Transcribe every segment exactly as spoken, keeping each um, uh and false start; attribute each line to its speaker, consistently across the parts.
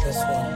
Speaker 1: this one.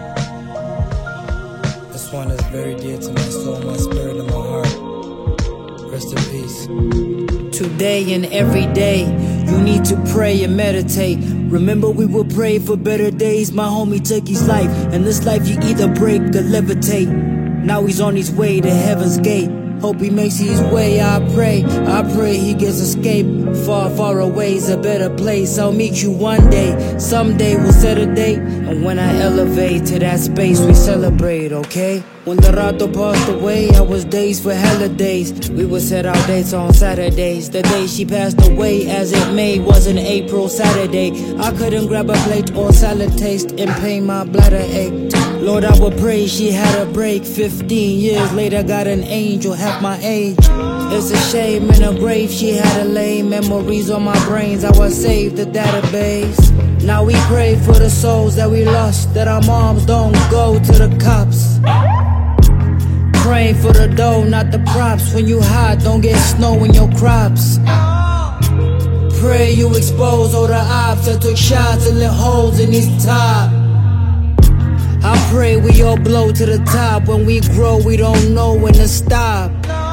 Speaker 1: This one is very dear to my soul, my spirit, and my heart. Rest in peace. Today and every day, you need to pray and meditate. Remember we will pray for better days. My homie took his life. In this life you either break or levitate. Now he's on his way to heaven's gate. Hope he makes his way, I pray. I pray he gets escape. Far, far away's a better place. I'll meet you one day. Someday we'll set a date. And when I elevate to that space, we celebrate, okay? When the Rato passed away, I was days for holidays. We would set our dates on Saturdays. The day she passed away, as it may, was an April Saturday. I couldn't grab a plate or salad taste in pain, my bladder ached. Lord, I would pray she had a break. Fifteen years later, got an angel half my age. It's a shame in her grave she had a lay. Memories on my brains, I was saved the database. Now we pray for the souls that we lost, that our moms don't go to the cops. Praying for the dough, not the props. When you hot, don't get snow in your crops. Pray you expose all the ops that took shots and lit holes in his top. I pray we all blow to the top. When we grow, we don't know when to stop.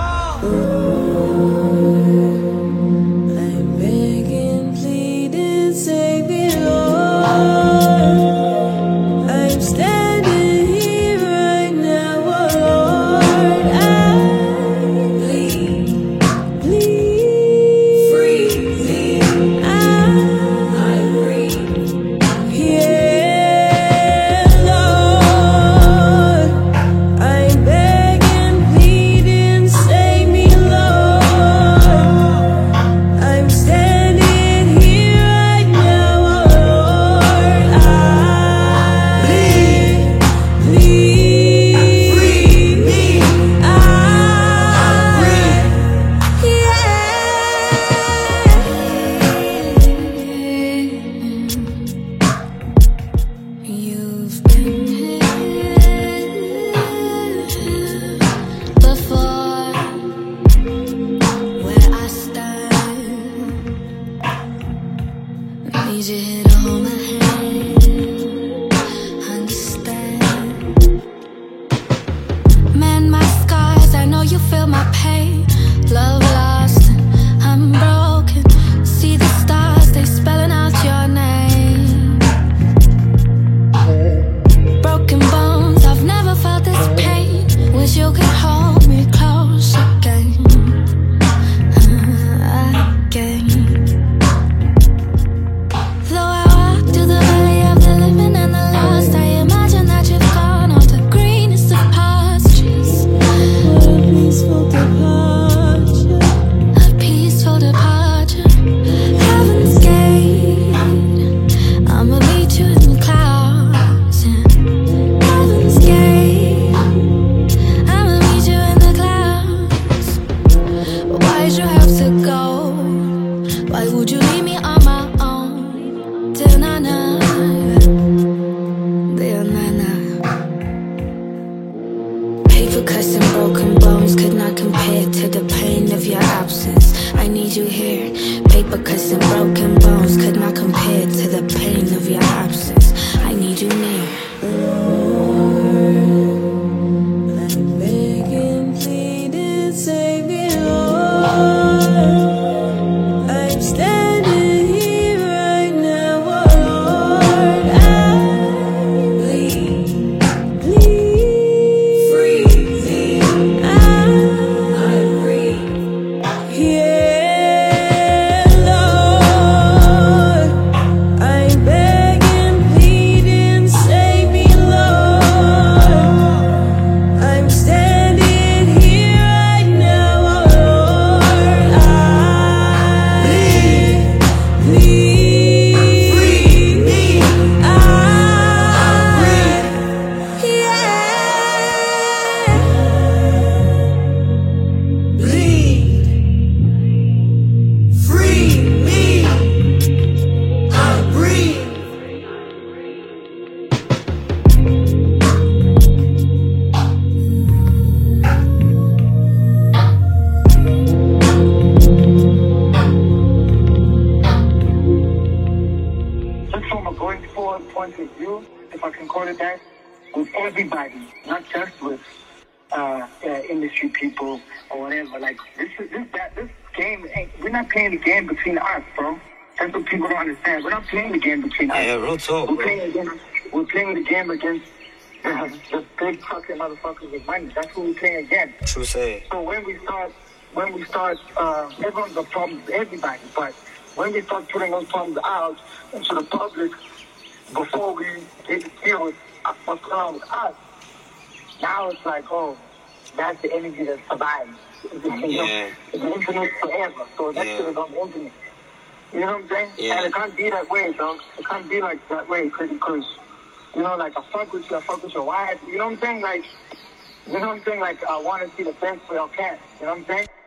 Speaker 1: I'm begging, pleading, save me, Lord. I'm standing here right now, oh Lord. I bleed, bleed, free me. I, I breathe, yeah, Lord. I'm begging, pleading, save me, Lord. I'm standing here right now, oh Lord. I bleed, bleed, free me. I breathe, yeah. You've been here before, where I stand. Need you here to hold my hand, understand. Man, my scars, I know you feel my pain. Love lost and I'm broken. See the stars, they spelling out your name. Broken bones, I've never felt this pain. Wish you could hold me close again, again. Though I walk through the valley of the living and the lost, I imagine that you've gone off the greenest of pastures. What a peaceful departure, a peaceful departure. Heaven's gate, I'ma meet you in the clouds. Heaven's gate, I'ma meet you in the clouds. Why'd you have to go? Why would you leave me on my own? Till na-na, till na-na. Paper cuts and broken bones could not compare to the pain of your absence. I need you here. Paper cuts and broken bones could not compare to the pain of your absence. I need you near. I'm begging, pleading, save me, Lord. I'm standing here right now, oh Lord. I bleed, bleed, free me. I, I breathe, yeah, Lord. I'm begging, pleading, save me, Lord. I'm standing here right now, oh Lord. I bleed, bleed, free me. I breathe, yeah. Bleed, free me. I breathe.
Speaker 2: Just from a going forward point of view, if I can call it that, with everybody, not just with uh, uh, industry people or whatever. Like this is this that this game. Ain't, we're not playing the game between us, bro. That's what people don't understand. We're not playing the game between us.
Speaker 3: Yeah, real talk,
Speaker 2: we're
Speaker 3: bro.
Speaker 2: playing the game. We're playing the game against the, the big fucking motherfuckers with money. That's who we're playing against.
Speaker 3: True say.
Speaker 2: So when we start, when we start, uh, everyone's got problems with everybody, but when we start putting those problems out into the public before we get to deal with what's going on with us, now it's like, oh, that's the energy that survives. You know,
Speaker 3: Yeah.
Speaker 2: it's the internet forever, so that
Speaker 3: Yeah.
Speaker 2: shit is on the internet. You know what I'm saying?
Speaker 3: Yeah.
Speaker 2: And it can't be that way, dog. It can't be like that way, because, you know, like, I fuck with you, I fuck with your wife. You know what I'm saying? Like, you know what I'm saying? Like, I want to see the best for your cat. You know what I'm saying?